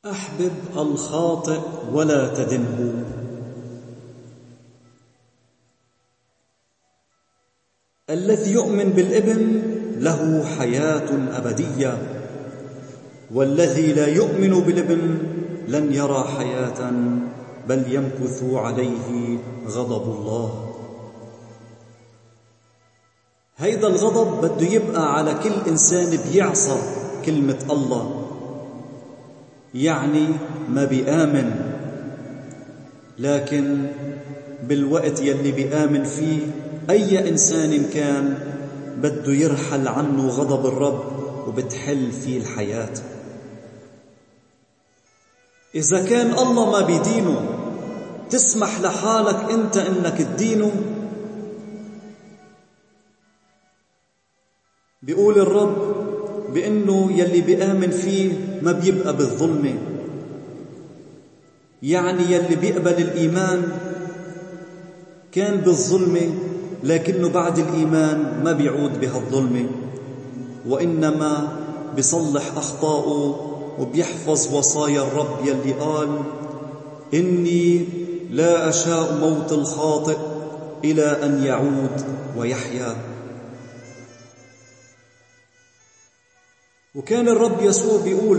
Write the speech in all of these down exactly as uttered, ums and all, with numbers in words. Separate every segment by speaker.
Speaker 1: أحبب الخاطئ ولا تدنه. الذي يؤمن بالابن له حياة أبدية، والذي لا يؤمن بالابن لن يرى حياة بل يمكث عليه غضب الله. هيدا الغضب بده يبقى على كل إنسان بيعصى كلمة الله، يعني ما بيآمن، لكن بالوقت يلي بيآمن فيه أي إنسان كان بده يرحل عنه غضب الرب وبتحل فيه الحياة. إذا كان الله ما بيدينه، تسمح لحالك أنت إنك تدينه؟ بيقول الرب بأنه يلي بيآمن فيه ما بيبقى بالظلمة، يعني يلي بيقبل الإيمان كان بالظلمة لكنه بعد الإيمان ما بيعود بهالظلمة، وإنما بيصلح أخطاؤه وبيحفظ وصايا الرب يلي قال: إني لا أشاء موت الخاطئ إلى أن يعود ويحيا. وكان الرب يسوع بيقول: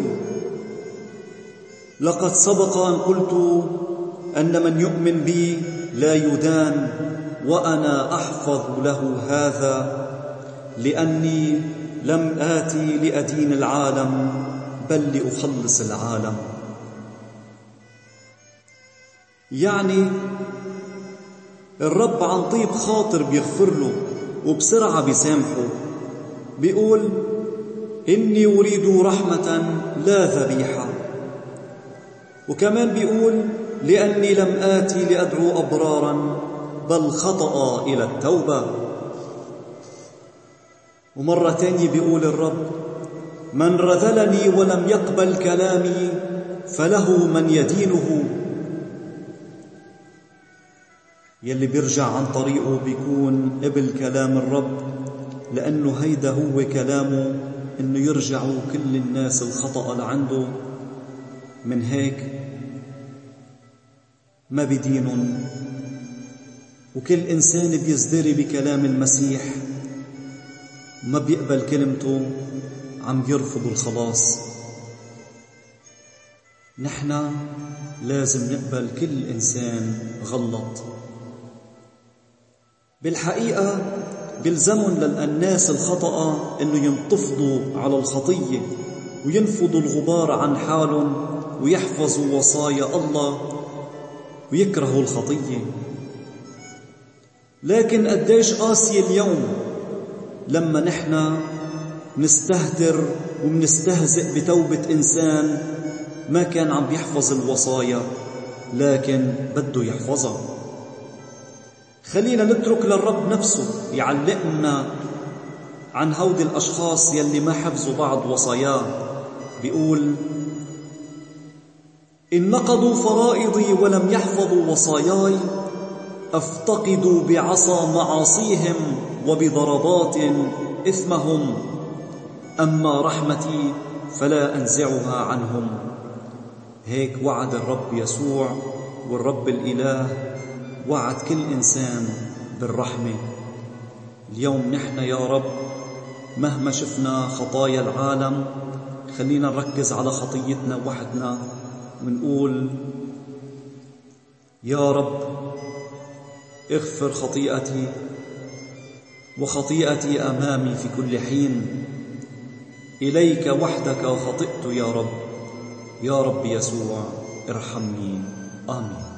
Speaker 1: لقد سبق أن قلت أن من يؤمن بي لا يدان، وأنا أحفظ له هذا، لأني لم آتي لأدين العالم بل لأخلص العالم. يعني الرب عن طيب خاطر بيغفر له وبسرعة بيسامحه. بيقول: إني أريد رحمة لا ذبيحة. وكمان بيقول: لأني لم آتي لأدعو أبرارا بل خطأ إلى التوبة. ومرة تانية بيقول الرب: من رذلني ولم يقبل كلامي فله من يدينه. يلي بيرجع عن طريقه بيكون قبل كلام الرب، لأنه هيدا هو كلامه، إنه يرجعوا كل الناس الخطأ لعنده. من هيك ما بدينهم، وكل إنسان بيزدري بكلام المسيح ما بيقبل كلمته عم يرفض الخلاص. نحن لازم نقبل كل إنسان غلط. بالحقيقة بيلزمهم للناس الخطأ إنه ينتفضوا على الخطية وينفضوا الغبار عن حالهم ويحفظوا وصايا الله ويكرهوا الخطية. لكن قديش قاسي اليوم لما نحن نستهتر ومنستهزئ بتوبة إنسان ما كان عم يحفظ الوصايا لكن بده يحفظها. خلينا نترك للرب نفسه يعلقنا عن هودي الأشخاص يلي ما حفظوا بعض وصاياه. بيقول: إن نقضوا فرائضي ولم يحفظوا وصاياي أفتقدوا بعصا معاصيهم وبضربات إثمهم، أما رحمتي فلا أنزعها عنهم. هيك وعد الرب يسوع، والرب الإله وعد كل إنسان بالرحمة. اليوم نحن يا رب مهما شفنا خطايا العالم خلينا نركز على خطيتنا وحدنا ونقول: يا رب اغفر خطيئتي، وخطيئتي أمامي في كل حين. إليك وحدك خطئت يا رب. يا رب يسوع ارحمني. آمين.